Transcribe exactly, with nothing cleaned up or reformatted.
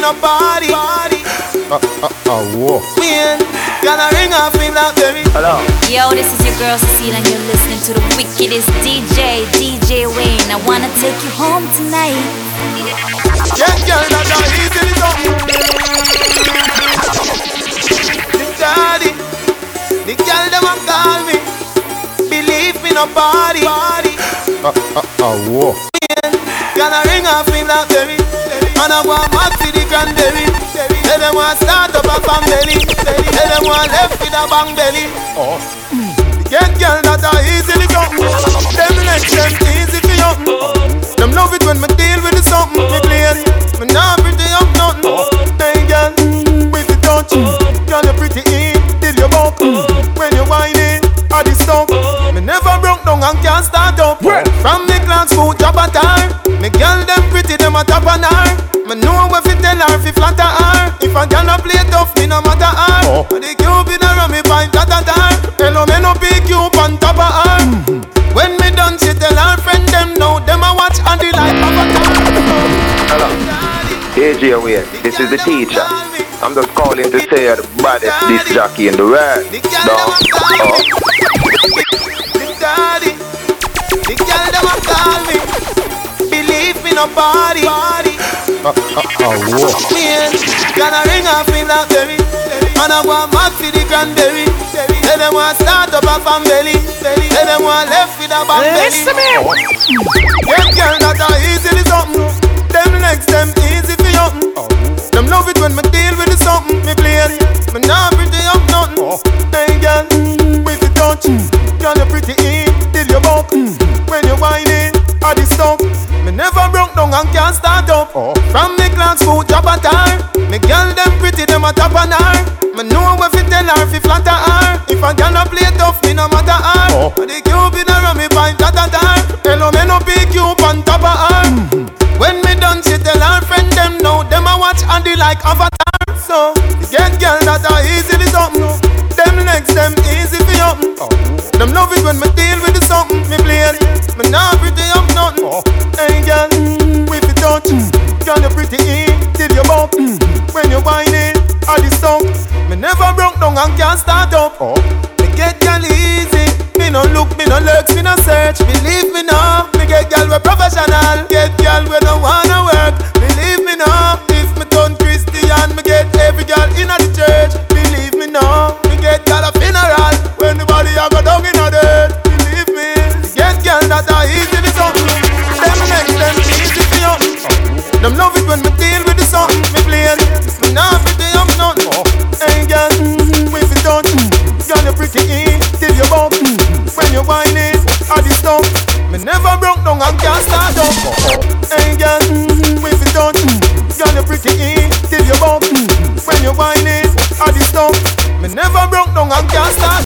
no body. Uh, uh, uh, whoa. Man, gonna ring off in that baby. Hello. Yo, this is your girl Cecile and you're listening to the wickedest D J, D J Wayne. I wanna take you home tonight. Yeah, girl, that's how easy it is. The daddy, the girl them a call me. Believe me nobody. Uh, uh, uh, whoa. Man, gonna ring off in that baby. And I want mad for the cranberry. Tell them want start up a family. Tell them want left with a bang belly. Oh. Get girl that are easily something. Them next them easy for you. Them love it when me deal with the something. Me clean, me not pretty up nothing. Hey girl, with the touch, girl you pretty in till you buck. When you whining, I the stuff. Me never broke down and can't start up. From me clocks food job a time. Me girl them pretty, them a top on her. Me know what fi tell her fi flatter her. If I cannot play tough, me no matter her. Oh. But the cupid around me find that at her. Hello, me no pick you up on top of her. Mm-hmm. When me done, she tell her friend them know. Them a watch and the light of a Hello. D J Wayne, this is the teacher. I'm just calling to say you're the baddest disc jockey in the world. No. Oh. The daddy, the girl them a call me. Believe me nobody. Uh, uh, uh, whoa. Man, gonna ring off in that baby. And I want mad for the cranberry. Tell them want start up a family. Tell them want left with a bang belly. Listen me. Get girl that are easily something. Them legs them easy for you. Them love it when me deal with the something. Me plain, me not pretty up nothing. Hey girl, with the touch, girl you pretty in till you buck. When you whining, I the stuff. Me never broke down and can't start up. Oh. From me clocks food job a time. Me girl them pretty, them a top on her. Me know what fi tell her fi flatter her. If I cannot play tough, me no matter her. Oh. But the cupid around me find that at her. Hello, me no pick you up on top of her. Mm-hmm. When me done, she tell her friend them know. Them a watch and the like avatar. So, get girl that are easily something. Them legs them easy for you. Oh. Them love it when me deal with the something. Me plain, me not pretty up nothing. Oh. Hey girl, with the touch, girl you pretty in till you buck. When you whining, all the stuff. Me never broke down and can't start up. Oh. Me get girl easy. Me no look, me no lurks, me no search. Believe me now. Me get girl we professional. Get girl we no wanna work. Believe me now. If me turn Christian, me get every girl in the church. Believe me now. Me get girl a funeral when the body a go down in the dirt. Believe me. Me get girl that are easy to something. Them next them easy for you. Them love it when me deal with the something. Me plain, me not pretty up nothing. Hey girl, with the touch, girl you pretty in till you buck. When you whining, all the stuff. Me never broke down and can't start up. Hey girl, with the touch, girl you pretty in till you buck. When you whining, all the stuff. Me never broke down and can't start